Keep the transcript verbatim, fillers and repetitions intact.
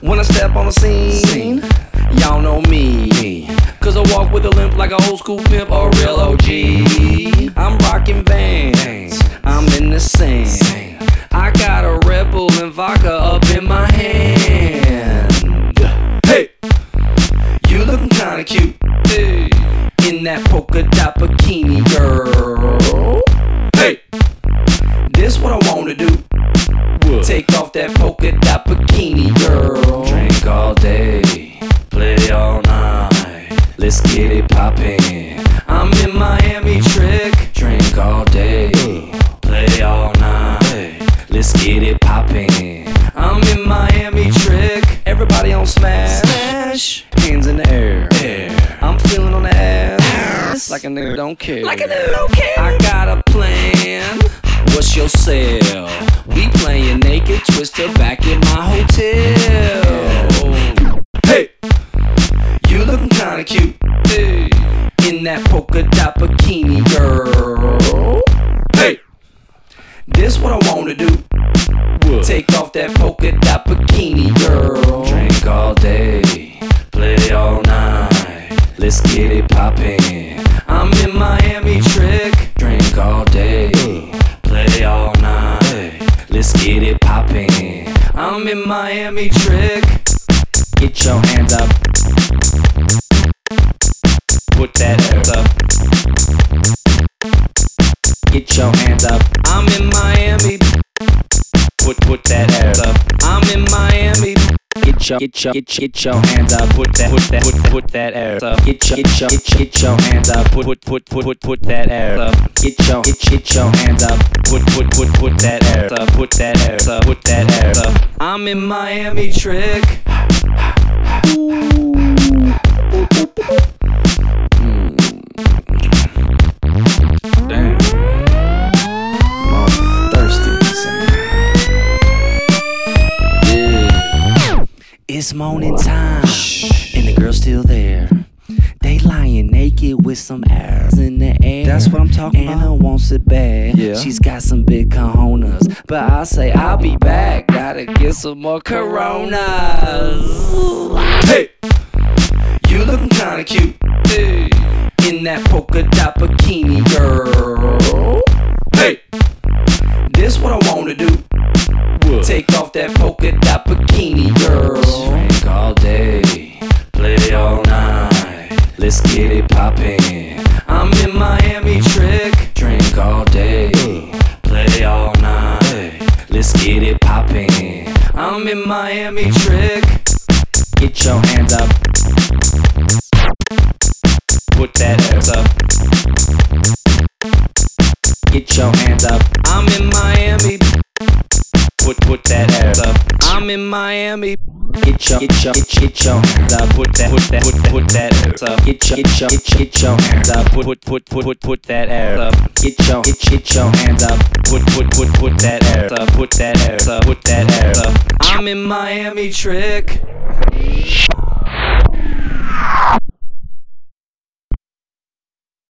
When I step on the scene, y'all know me, cause I walk with a limp like a old school pimp or a real O G. I'm rocking Vans, I'm in the scene. I got a Red Bull and vodka up in my hand. Hey, you looking kinda cute, hey, in that polka dot bikini, girl. Hey, this what I wanna do. What? Take off that polka dot bikini, girl. Drink all day, play all night. Let's get it poppin'. I'm in Miami trick. Drink all day, play all night. Let's get it poppin'. I'm in Miami trick. Everybody on smash. Smash. Hands in the air. air. I'm feeling on the ass. Like a nigga don't care. Like a nigga don't care. I got a plan. What's your sale? We playin' naked twister back in my hotel. Hey, you looking kinda cute, hey, in that polka dot bikini, girl. Hey, this what I wanna do. What? Take off that polka dot bikini, girl. Drink all day, play all night. Let's get it poppin'. I'm in Miami trick. Drink all day, play all night. Let's get it poppin'. I'm in Miami trick. Get your hands up. Put that ass up. Get your hands up. I'm in Miami. Put put that ass up. I'm in Miami. Get your get your get your, get your hands up. Put that put that put put that ass up. Get your get your get your, get your hands up. Put put put put put put that ass up. Get your get get your hands up. Put put put put that ass up. Put that ass up. Put that ass up. I'm in Miami trick. Mm. Damn. I'm all thirsty. Yeah. It's morning time, and the girl's still there. They lying naked with some ass in the air. That's what I'm talking Anna about. Anna wants it bad. Yeah. She's got some big cojones, but I say I'll be back. Gotta get some more Coronas. Hey, you looking kinda cute, hey, in that polka dot bikini, girl. Hey, this what I wanna do. What? Take off that polka dot bikini, girl. Drink all day, play all night. Let's get it poppin'. I'm in Miami trick. Drink all day, play all night. Let's get it poppin'. I'm in Miami trick. Get your hands up. Put that ass up. Get your hands up. I'm in Miami. Put put that ass up. I'm in Miami. Get your get your get, get your hands up. Put that put that put put that ass up. Get your get your get, get your hands up. Put put put put put put that ass up. Get your get, get your hands up. Put put put put that ass up. Put that ass up. Put that ass up. I'm in Miami trick.